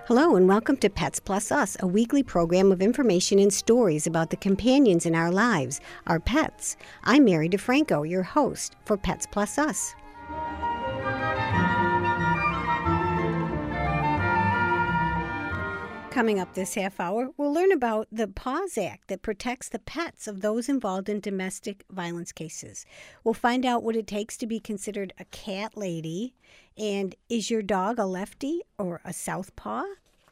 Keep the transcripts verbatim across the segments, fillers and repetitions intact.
Hello and welcome to Pets Plus Us, a weekly program of information and stories about the companions in our lives, our pets. I'm Mary DeFranco, your host for Pets Plus Us. Coming up this half hour, we'll learn about the PAWS Act that protects the pets of those involved in domestic violence cases. We'll find out what it takes to be considered a cat lady, and is your dog a lefty or a southpaw?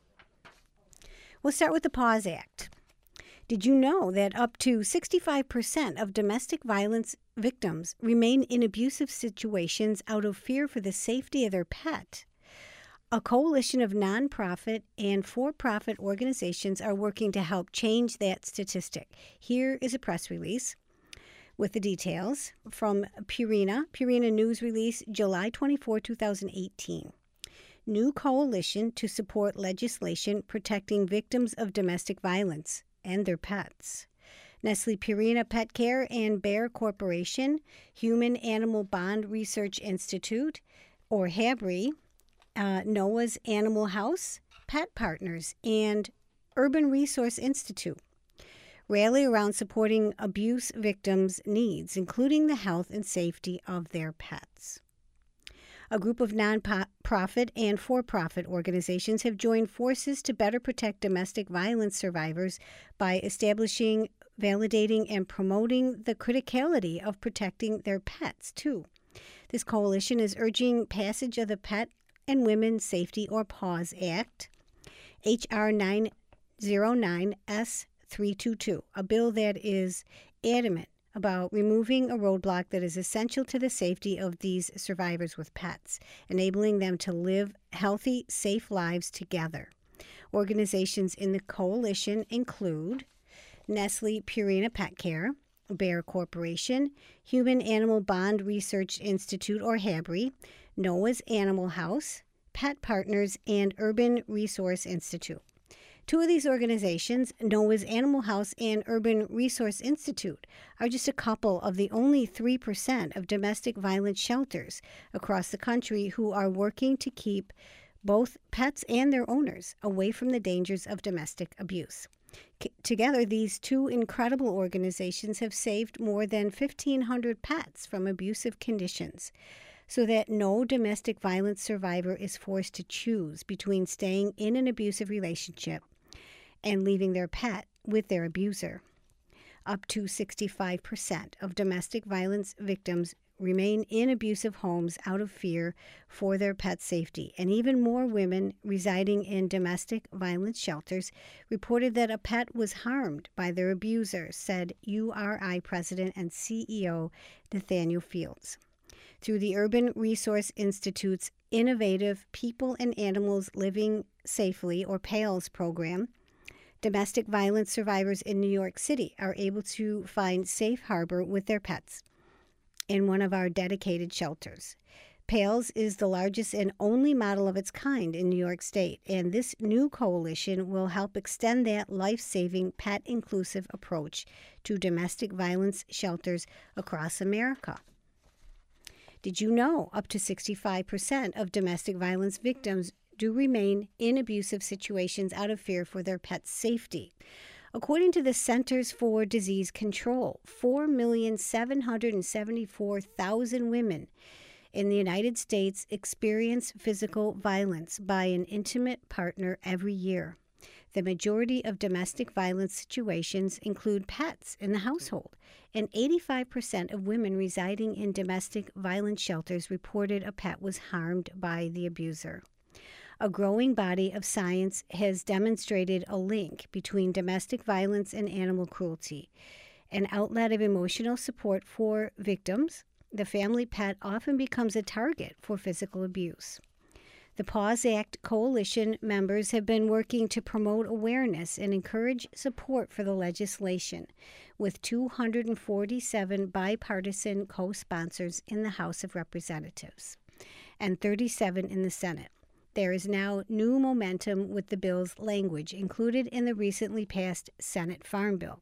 We'll start with the PAWS Act. Did you know that up to sixty-five percent of domestic violence victims remain in abusive situations out of fear for the safety of their pet? A coalition of nonprofit and for-profit organizations are working to help change that statistic. Here is a press release with the details from Purina, Purina News Release, July twenty-fourth, two thousand eighteen. New coalition to support legislation protecting victims of domestic violence and their pets. Nestle Purina Pet Care and Bayer Corporation, Human Animal Bond Research Institute, or HABRI, Uh, Noah's Animal House, Pet Partners, and Urban Resource Institute rally around supporting abuse victims' needs, including the health and safety of their pets. A group of non-profit and for-profit organizations have joined forces to better protect domestic violence survivors by establishing, validating, and promoting the criticality of protecting their pets, too. This coalition is urging passage of the Pet and Women's Safety or PAWS Act, H R nine oh nine S three twenty-two, a bill that is adamant about removing a roadblock that is essential to the safety of these survivors with pets, enabling them to live healthy, safe lives together. Organizations in the coalition include Nestle Purina Pet Care, Bayer Corporation, Human Animal Bond Research Institute or HABRI, Noah's Animal House, Pet Partners, and Urban Resource Institute. Two of these organizations, Noah's Animal House and Urban Resource Institute, are just a couple of the only three percent of domestic violence shelters across the country who are working to keep both pets and their owners away from the dangers of domestic abuse. C- together, these two incredible organizations have saved more than fifteen hundred pets from abusive conditions, so that no domestic violence survivor is forced to choose between staying in an abusive relationship and leaving their pet with their abuser. Up to sixty-five percent of domestic violence victims remain in abusive homes out of fear for their pet's safety, and even more women residing in domestic violence shelters reported that a pet was harmed by their abuser, said U R I President and C E O Nathaniel Fields. Through the Urban Resource Institute's innovative People and Animals Living Safely, or PALS program, domestic violence survivors in New York City are able to find safe harbor with their pets in one of our dedicated shelters. PALS is the largest and only model of its kind in New York State, and this new coalition will help extend that life-saving, pet-inclusive approach to domestic violence shelters across America. Did you know up to sixty-five percent of domestic violence victims do remain in abusive situations out of fear for their pet's safety? According to the Centers for Disease Control, four million seven hundred seventy-four thousand women in the United States experience physical violence by an intimate partner every year. The majority of domestic violence situations include pets in the household, and eighty-five percent of women residing in domestic violence shelters reported a pet was harmed by the abuser. A growing body of science has demonstrated a link between domestic violence and animal cruelty. An outlet of emotional support for victims, the family pet often becomes a target for physical abuse. The PAWS Act coalition members have been working to promote awareness and encourage support for the legislation, with two hundred forty-seven bipartisan co-sponsors in the House of Representatives and thirty-seven in the Senate. There is now new momentum with the bill's language included in the recently passed Senate Farm Bill.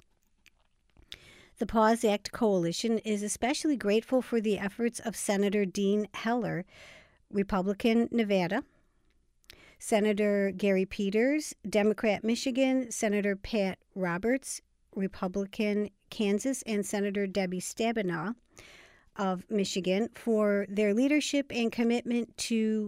The PAWS Act coalition is especially grateful for the efforts of Senator Dean Heller, Republican, Nevada, Senator Gary Peters, Democrat Michigan, Senator Pat Roberts, Republican Kansas, and Senator Debbie Stabenow of Michigan for their leadership and commitment to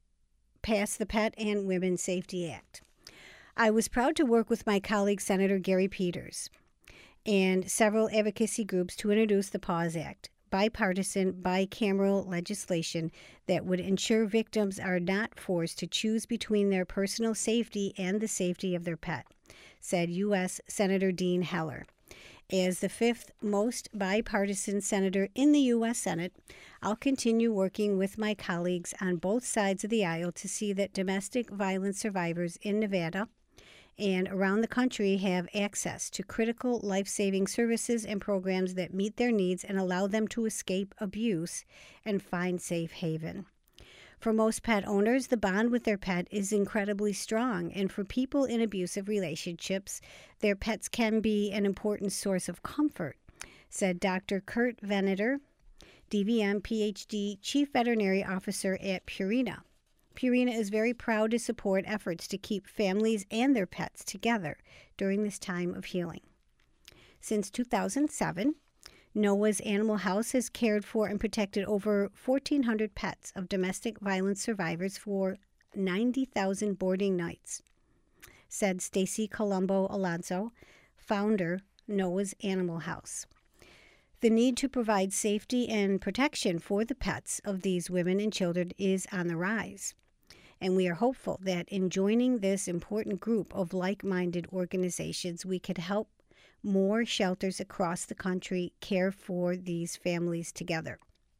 pass the Pet and Women's Safety Act. I was proud to work with my colleague, Senator Gary Peters, and several advocacy groups to introduce the PAWS Act, bipartisan, bicameral legislation that would ensure victims are not forced to choose between their personal safety and the safety of their pet, said U S Senator Dean Heller. As the fifth most bipartisan senator in the U S Senate, I'll continue working with my colleagues on both sides of the aisle to see that domestic violence survivors in Nevada and around the country have access to critical life-saving services and programs that meet their needs and allow them to escape abuse and find safe haven. For most pet owners, the bond with their pet is incredibly strong, and for people in abusive relationships, their pets can be an important source of comfort, said Doctor Kurt Venator, D V M, P H D, Chief Veterinary Officer at Purina. Purina is very proud to support efforts to keep families and their pets together during this time of healing. Since two thousand seven, Noah's Animal House has cared for and protected over fourteen hundred pets of domestic violence survivors for ninety thousand boarding nights, said Stacy Colombo Alonso, founder, Noah's Animal House. The need to provide safety and protection for the pets of these women and children is on the rise, and we are hopeful that in joining this important group of like-minded organizations, we could help more shelters across the country care for these families together.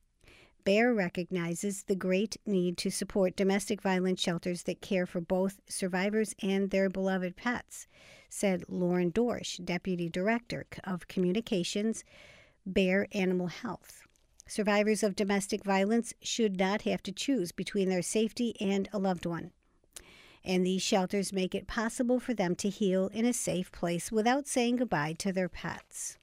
BEAR recognizes the great need to support domestic violence shelters that care for both survivors and their beloved pets, said Lauren Dorsch, Deputy Director of Communications, BEAR Animal Health. Survivors of domestic violence should not have to choose between their safety and a loved one, and these shelters make it possible for them to heal in a safe place without saying goodbye to their pets.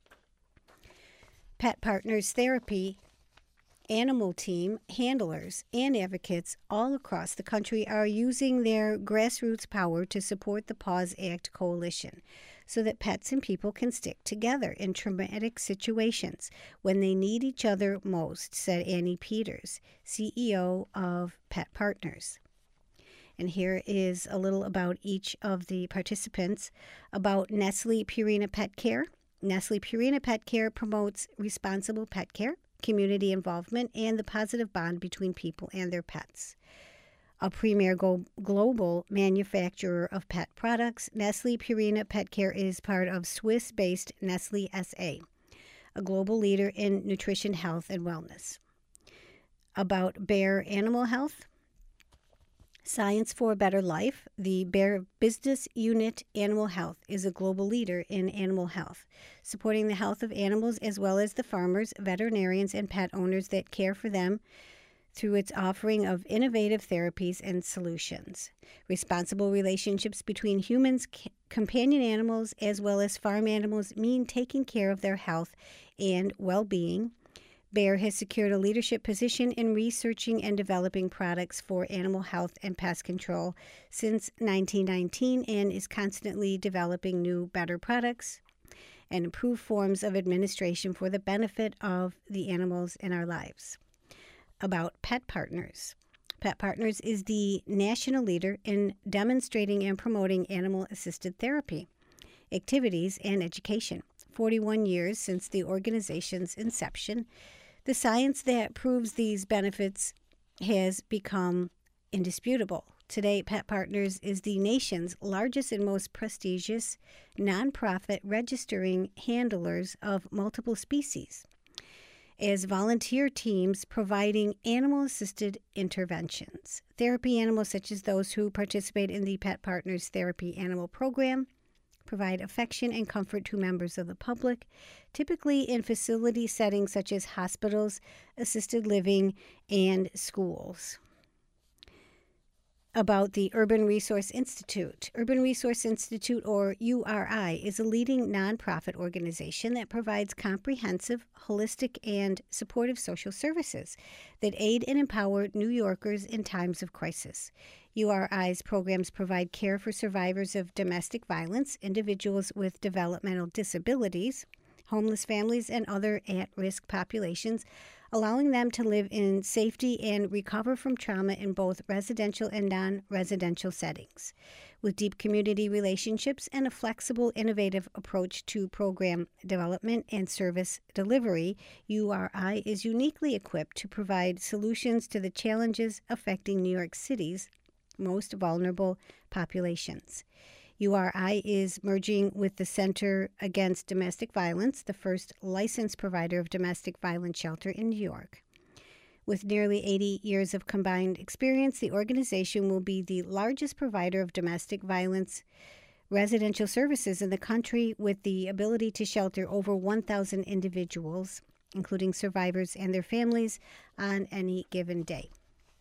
Pet Partners Therapy, Animal Team, handlers, and advocates all across the country are using their grassroots power to support the PAWS Act Coalition so that pets and people can stick together in traumatic situations when they need each other most, said Annie Peters, C E O of Pet Partners. And here is a little about each of the participants. About Nestle Purina Pet Care. Nestle Purina Pet Care promotes responsible pet care, community involvement, and the positive bond between people and their pets. A premier go- global manufacturer of pet products, Nestle Purina Pet Care is part of Swiss-based Nestle S A, a global leader in nutrition, health, and wellness. About BEAR Animal Health. Science for a Better Life, the BEAR Business Unit Animal Health is a global leader in animal health, supporting the health of animals as well as the farmers, veterinarians, and pet owners that care for them through its offering of innovative therapies and solutions. Responsible relationships between humans, c- companion animals, as well as farm animals mean taking care of their health and well-being. BEAR has secured a leadership position in researching and developing products for animal health and pest control since nineteen nineteen and is constantly developing new, better products and improved forms of administration for the benefit of the animals in our lives. About Pet Partners. Pet Partners is the national leader in demonstrating and promoting animal-assisted therapy, activities, and education. forty-one years since the organization's inception, the science that proves these benefits has become indisputable. Today, Pet Partners is the nation's largest and most prestigious nonprofit registering handlers of multiple species, as volunteer teams providing animal-assisted interventions. Therapy animals such as those who participate in the Pet Partners Therapy Animal Program provide affection and comfort to members of the public, typically in facility settings such as hospitals, assisted living, and schools. about the Urban Resource Institute. Urban Resource Institute, or U R I, is a leading nonprofit organization that provides comprehensive, holistic, and supportive social services that aid and empower New Yorkers in times of crisis. U R I's programs provide care for survivors of domestic violence, individuals with developmental disabilities, homeless families, and other at-risk populations, allowing them to live in safety and recover from trauma in both residential and non-residential settings. With deep community relationships and a flexible, innovative approach to program development and service delivery, U R I is uniquely equipped to provide solutions to the challenges affecting New York City's most vulnerable populations. U R I is merging with the Center Against Domestic Violence, the first licensed provider of domestic violence shelter in New York. With nearly eighty years of combined experience, the organization will be the largest provider of domestic violence residential services in the country, with the ability to shelter over one thousand individuals, including survivors and their families, on any given day.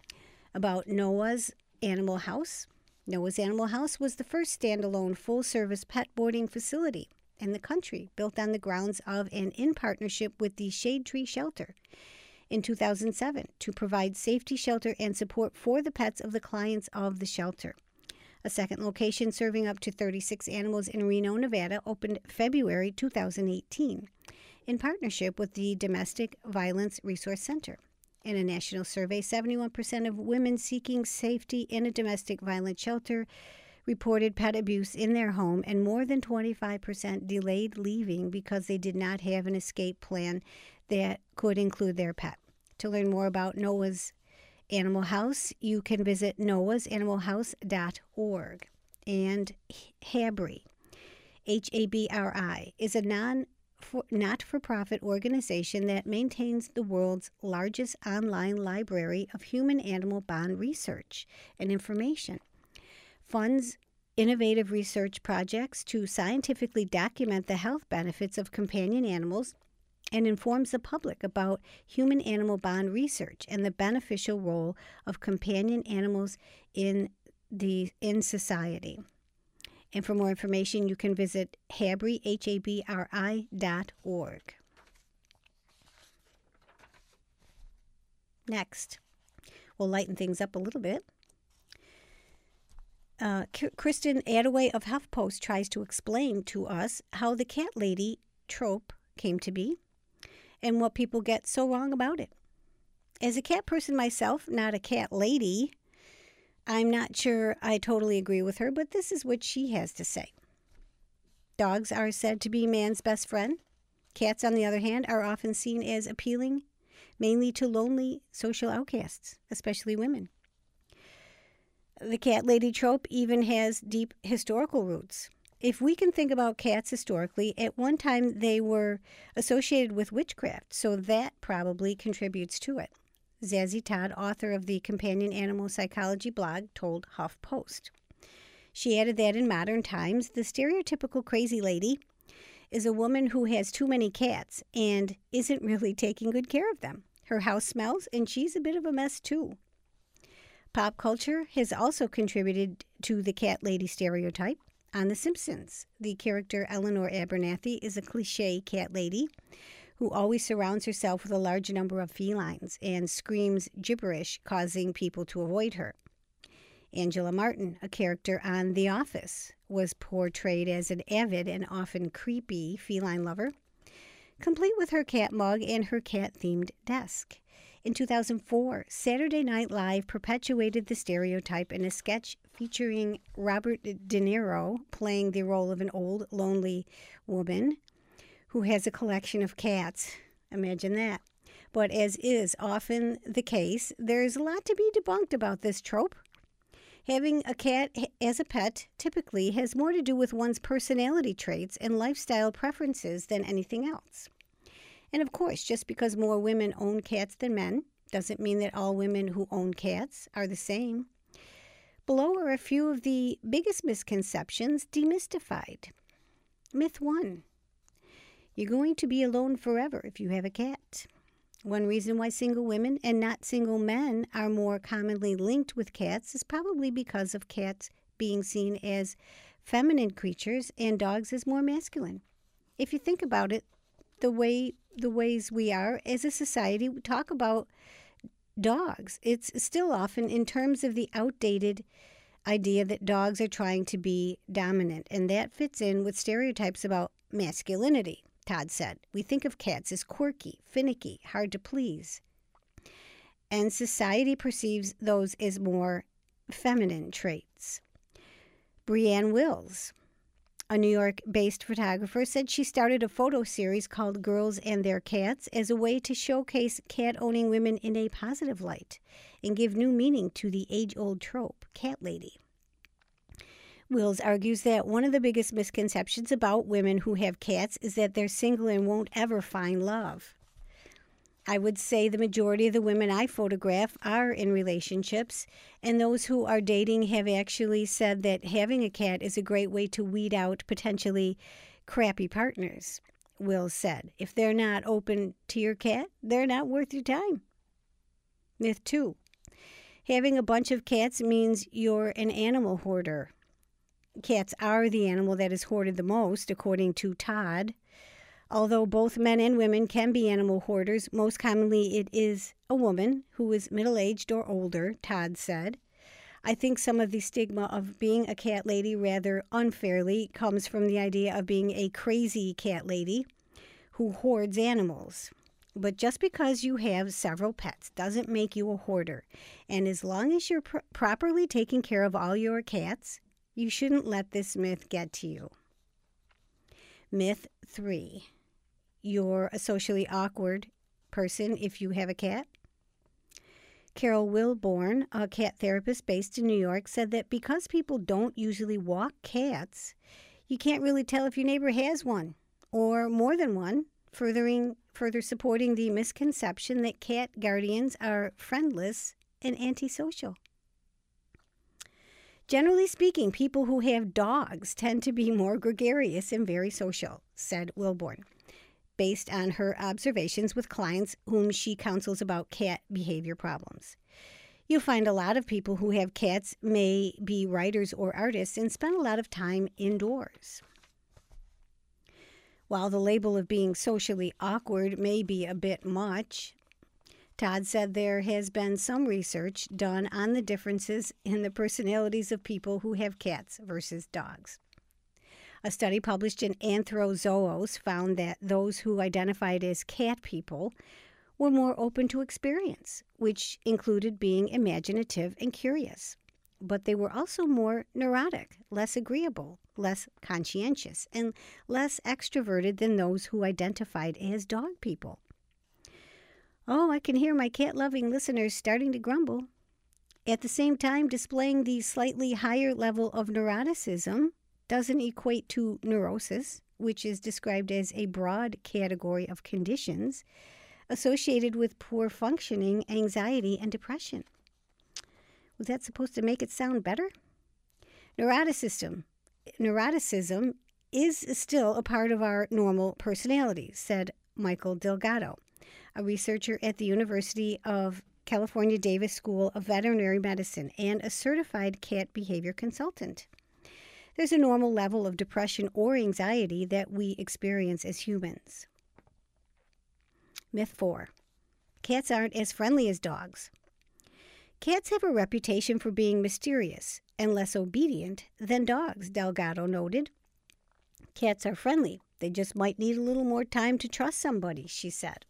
About Noah's Animal House. Noah's Animal House was the first standalone full-service pet boarding facility in the country, built on the grounds of and in partnership with the Shade Tree Shelter in two thousand seven to provide safety, shelter, and support for the pets of the clients of the shelter. A second location serving up to thirty-six animals in Reno, Nevada, opened February two thousand eighteen in partnership with the Domestic Violence Resource Center. In a national survey, seventy-one percent of women seeking safety in a domestic violence shelter reported pet abuse in their home, and more than twenty-five percent delayed leaving because they did not have an escape plan that could include their pet. To learn more about Noah's Animal House, you can visit noahs animal house dot org. And HABRI, H A B R I, is a non For not-for-profit organization that maintains the world's largest online library of human-animal bond research and information, funds innovative research projects to scientifically document the health benefits of companion animals, and informs the public about human-animal bond research and the beneficial role of companion animals in the in society. And for more information, you can visit HABRI, H A B R I dot org. Next, we'll lighten things up a little bit. Uh, Kristen Attaway of HuffPost tries to explain to us how the cat lady trope came to be and what people get so wrong about it. As a cat person myself, not a cat lady, I'm not sure I totally agree with her, but this is what she has to say. Dogs are said to be man's best friend. Cats, on the other hand, are often seen as appealing, mainly to lonely social outcasts, especially women. The cat lady trope even has deep historical roots. If we can think about cats historically, at one time they were associated with witchcraft, so that probably contributes to it. Zazie Todd, author of the companion animal psychology blog, told HuffPost. She added that in modern times, the stereotypical crazy lady is a woman who has too many cats and isn't really taking good care of them. Her house smells, and she's a bit of a mess too. Pop culture has also contributed to the cat lady stereotype. On The Simpsons, the character Eleanor Abernathy is a cliché cat lady who always surrounds herself with a large number of felines and screams gibberish, causing people to avoid her. Angela Martin, a character on The Office, was portrayed as an avid and often creepy feline lover, complete with her cat mug and her cat-themed desk. In two thousand four, Saturday Night Live perpetuated the stereotype in a sketch featuring Robert De Niro playing the role of an old, lonely woman who has a collection of cats. Imagine that. But as is often the case, there's a lot to be debunked about this trope. Having a cat as a pet typically has more to do with one's personality traits and lifestyle preferences than anything else. And of course, just because more women own cats than men doesn't mean that all women who own cats are the same. Below are a few of the biggest misconceptions demystified. Myth one. You're going to be alone forever if you have a cat. One reason why single women and not single men are more commonly linked with cats is probably because of cats being seen as feminine creatures and dogs as more masculine. If you think about it, the way the ways we are as a society, we talk about dogs. It's still often in terms of the outdated idea that dogs are trying to be dominant, and that fits in with stereotypes about masculinity, Todd said. We think of cats as quirky, finicky, hard to please, and society perceives those as more feminine traits. Brianne Wills, a New York-based photographer, said she started a photo series called Girls and Their Cats as a way to showcase cat-owning women in a positive light and give new meaning to the age-old trope, cat lady. Wills argues that one of the biggest misconceptions about women who have cats is that they're single and won't ever find love. I would say the majority of the women I photograph are in relationships, and those who are dating have actually said that having a cat is a great way to weed out potentially crappy partners, Wills said. If they're not open to your cat, they're not worth your time. Myth two. Having a bunch of cats means you're an animal hoarder. Cats are the animal that is hoarded the most, according to Todd. Although both men and women can be animal hoarders, most commonly it is a woman who is middle-aged or older, Todd said. I think some of the stigma of being a cat lady rather unfairly comes from the idea of being a crazy cat lady who hoards animals. But just because you have several pets doesn't make you a hoarder. And as long as you're pr- properly taking care of all your cats, you shouldn't let this myth get to you. Myth three. You're a socially awkward person if you have a cat. Carol Wilborn, a cat therapist based in New York, said that because people don't usually walk cats, you can't really tell if your neighbor has one or more than one, furthering further supporting the misconception that cat guardians are friendless and antisocial. Generally speaking, people who have dogs tend to be more gregarious and very social, said Wilborn, based on her observations with clients whom she counsels about cat behavior problems. You'll find a lot of people who have cats may be writers or artists and spend a lot of time indoors. While the label of being socially awkward may be a bit much, Todd said there has been some research done on the differences in the personalities of people who have cats versus dogs. A study published in Anthrozoos found that those who identified as cat people were more open to experience, which included being imaginative and curious. But they were also more neurotic, less agreeable, less conscientious, and less extroverted than those who identified as dog people. Oh, I can hear my cat-loving listeners starting to grumble. At the same time, displaying the slightly higher level of neuroticism doesn't equate to neurosis, which is described as a broad category of conditions associated with poor functioning, anxiety, and depression. Was that supposed to make it sound better? Neuroticism. Neuroticism is still a part of our normal personality, said Michael Delgado, a researcher at the University of California Davis School of Veterinary Medicine and a certified cat behavior consultant. There's a normal level of depression or anxiety that we experience as humans. Myth four. Cats aren't as friendly as dogs. Cats have a reputation for being mysterious and less obedient than dogs, Delgado noted. Cats are friendly. They just might need a little more time to trust somebody, she said.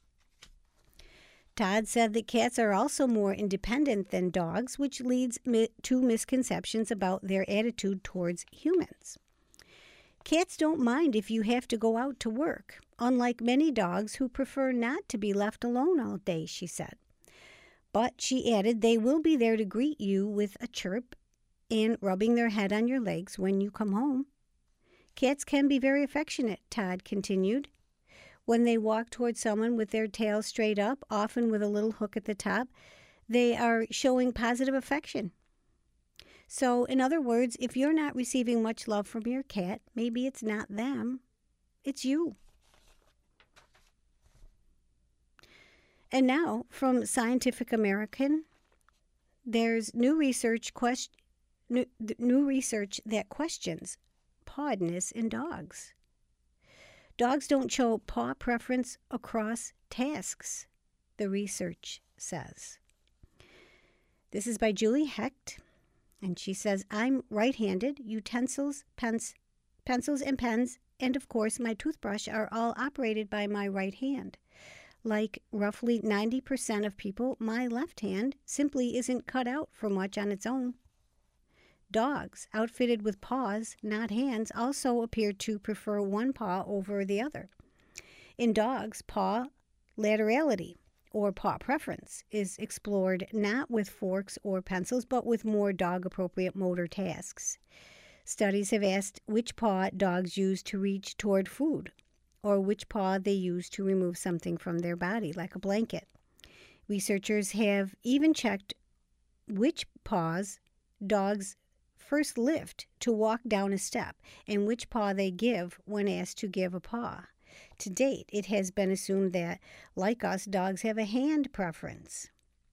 Todd said that cats are also more independent than dogs, which leads to misconceptions about their attitude towards humans. Cats don't mind if you have to go out to work, unlike many dogs who prefer not to be left alone all day, she said. But she added they will be there to greet you with a chirp and rubbing their head on your legs when you come home. Cats can be very affectionate, Todd continued. When they walk toward someone with their tail straight up, often with a little hook at the top, they are showing positive affection. So, in other words, if you're not receiving much love from your cat, maybe it's not them, it's you. And now, from Scientific American, there's new research quest- new, new research that questions pawedness in dogs. Dogs don't show paw preference across tasks, the research says. This is by Julie Hecht, and she says, I'm right-handed. Utensils, pens, pencils and pens, and of course my toothbrush are all operated by my right hand. Like roughly ninety percent of people, my left hand simply isn't cut out for much on its own. Dogs, outfitted with paws, not hands, also appear to prefer one paw over the other. In dogs, paw laterality, or paw preference, is explored not with forks or pencils, but with more dog-appropriate motor tasks. Studies have asked which paw dogs use to reach toward food, or which paw they use to remove something from their body, like a blanket. Researchers have even checked which paws dogs first lift to walk down a step, and which paw they give when asked to give a paw. To date, it has been assumed that, like us, dogs have a hand preference.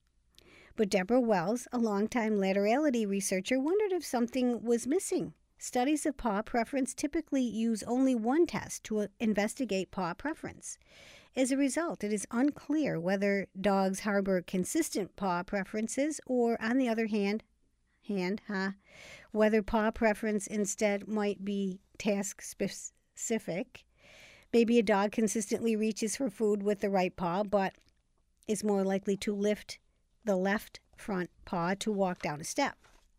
But Deborah Wells, a longtime laterality researcher, wondered if something was missing. Studies of paw preference typically use only one test to investigate paw preference. As a result, it is unclear whether dogs harbor consistent paw preferences or, on the other hand, hand, huh, whether paw preference instead might be task-specific. Maybe a dog consistently reaches for food with the right paw, but is more likely to lift the left front paw to walk down a step.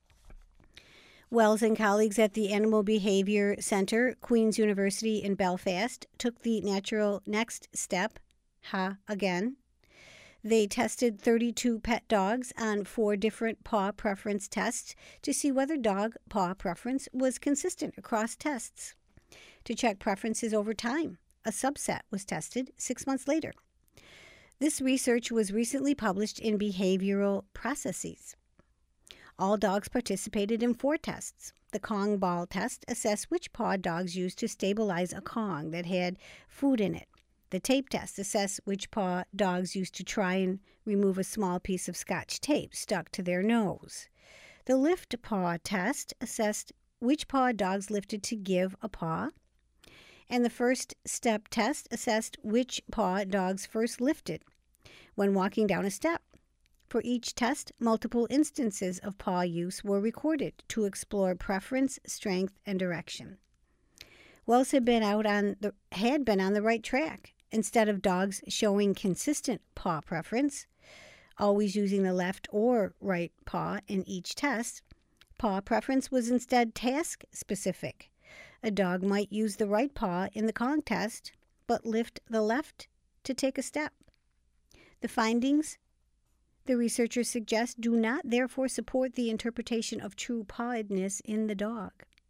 Wells and colleagues at the Animal Behavior Centre, Queen's University in Belfast, took the natural next step, ha, again. They tested thirty-two pet dogs on four different paw preference tests to see whether dog paw preference was consistent across tests. To check preferences over time, a subset was tested six months later. This research was recently published in Behavioral Processes. All dogs participated in four tests. The Kong ball test assessed which paw dogs used to stabilize a Kong that had food in it. The tape test assessed which paw dogs used to try and remove a small piece of Scotch tape stuck to their nose. The lift paw test assessed which paw dogs lifted to give a paw. And the first step test assessed which paw dogs first lifted when walking down a step. For each test, multiple instances of paw use were recorded to explore preference, strength, and direction. Wells had been out on the had been on the right track. Instead of dogs showing consistent paw preference, always using the left or right paw in each test, paw preference was instead task-specific. A dog might use the right paw in the Kong test, but lift the left to take a step. The findings, the researchers suggest, do not therefore support the interpretation of true pawedness in the dog.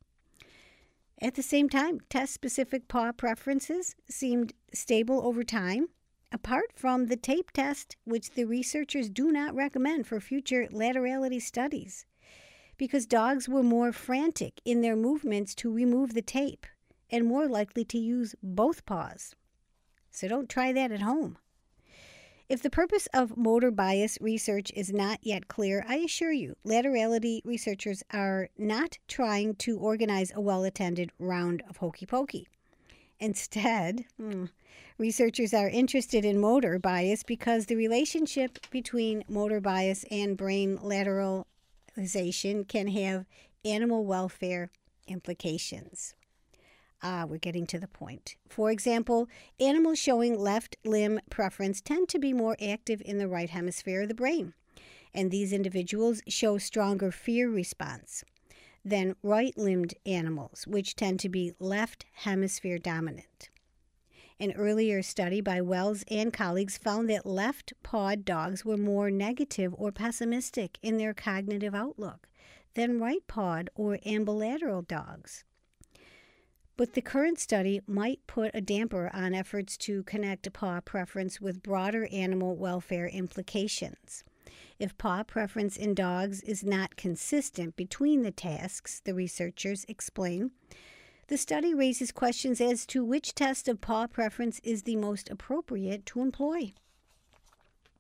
At the same time, test-specific paw preferences seemed stable over time, apart from the tape test, which the researchers do not recommend for future laterality studies, because dogs were more frantic in their movements to remove the tape and more likely to use both paws. So don't try that at home. If the purpose of motor bias research is not yet clear, I assure you, laterality researchers are not trying to organize a well-attended round of hokey pokey. Instead, hmm, researchers are interested in motor bias because the relationship between motor bias and brain lateralization can have animal welfare implications. Ah, we're getting to the point. For example, animals showing left limb preference tend to be more active in the right hemisphere of the brain, and these individuals show stronger fear response than right-limbed animals, which tend to be left hemisphere dominant. An earlier study by Wells and colleagues found that left-pawed dogs were more negative or pessimistic in their cognitive outlook than right-pawed or ambilateral dogs. But the current study might put a damper on efforts to connect paw preference with broader animal welfare implications. If paw preference in dogs is not consistent between the tasks, the researchers explain, the study raises questions as to which test of paw preference is the most appropriate to employ.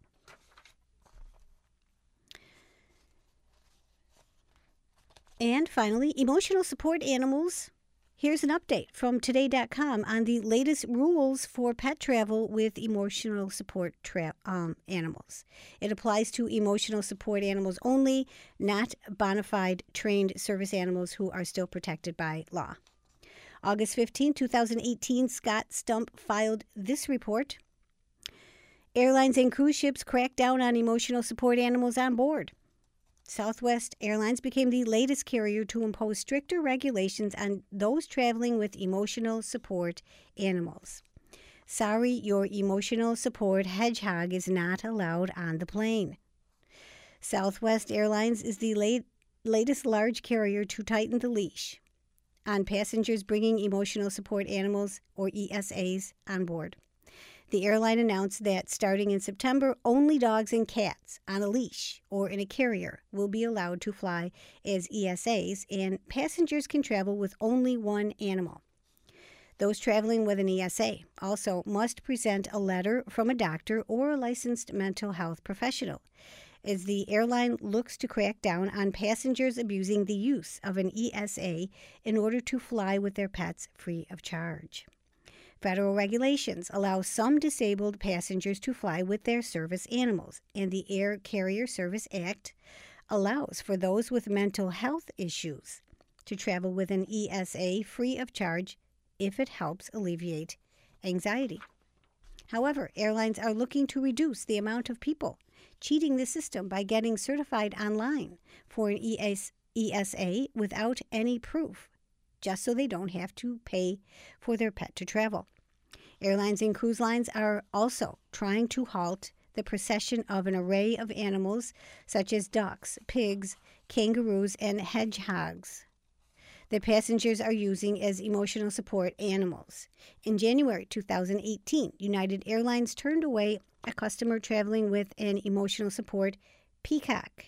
And finally, emotional support animals. Here's an update from today dot com on the latest rules for pet travel with emotional support tra- um, animals. It applies to emotional support animals only, not bona fide trained service animals who are still protected by law. August fifteenth, twenty eighteen, Scott Stump filed this report. Airlines and cruise ships crack down on emotional support animals on board. Southwest Airlines became the latest carrier to impose stricter regulations on those traveling with emotional support animals. Sorry, your emotional support hedgehog is not allowed on the plane. Southwest Airlines is the late, latest large carrier to tighten the leash on passengers bringing emotional support animals, or E S As, on board. The airline announced that starting in September, only dogs and cats on a leash or in a carrier will be allowed to fly as E S As, and passengers can travel with only one animal. Those traveling with an E S A also must present a letter from a doctor or a licensed mental health professional, as the airline looks to crack down on passengers abusing the use of an E S A in order to fly with their pets free of charge. Federal regulations allow some disabled passengers to fly with their service animals, and the Air Carrier Service Act allows for those with mental health issues to travel with an E S A free of charge if it helps alleviate anxiety. However, airlines are looking to reduce the amount of people cheating the system by getting certified online for an E S A without any proof, just so they don't have to pay for their pet to travel. Airlines and cruise lines are also trying to halt the procession of an array of animals such as ducks, pigs, kangaroos, and hedgehogs that passengers are using as emotional support animals. In January two thousand eighteen, United Airlines turned away a customer traveling with an emotional support peacock.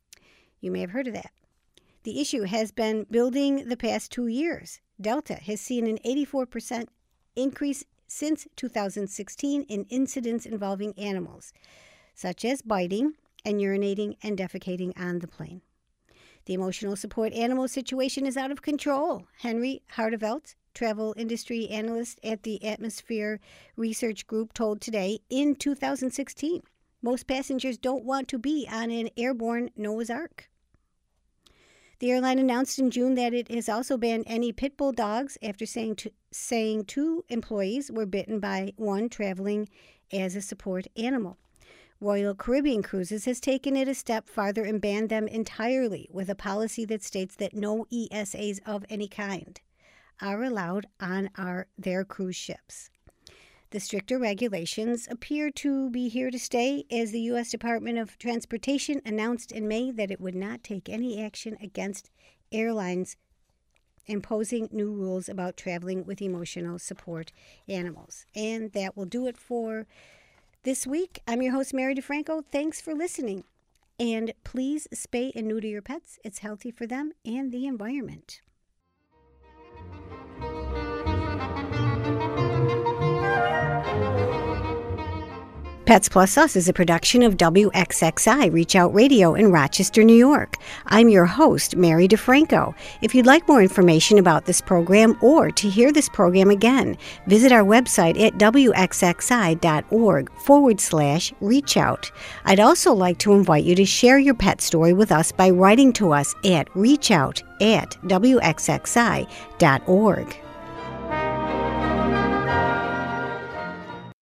You may have heard of that. The issue has been building the past two years. Delta has seen an eighty-four percent increase since two thousand sixteen in incidents involving animals, such as biting and urinating and defecating on the plane. The emotional support animal situation is out of control. Henry Hardevelt, travel industry analyst at the Atmosphere Research Group, told Today in two thousand sixteen, most passengers don't want to be on an airborne Noah's Ark. The airline announced in June that it has also banned any pit bull dogs after saying, to, saying two employees were bitten by one traveling as a support animal. Royal Caribbean Cruises has taken it a step farther and banned them entirely, with a policy that states that no E S As of any kind are allowed on our, their cruise ships. The stricter regulations appear to be here to stay, as the U S Department of Transportation announced in May that it would not take any action against airlines imposing new rules about traveling with emotional support animals. And that will do it for this week. I'm your host, Mary DeFranco. Thanks for listening. And please spay and neuter your pets. It's healthy for them and the environment. Pets Plus Us is a production of W X X I Reach Out Radio in Rochester, New York. I'm your host, Mary DeFranco. If you'd like more information about this program or to hear this program again, visit our website at wxxi.org forward slash reach out. I'd also like to invite you to share your pet story with us by writing to us at reachout at w x x i dot org.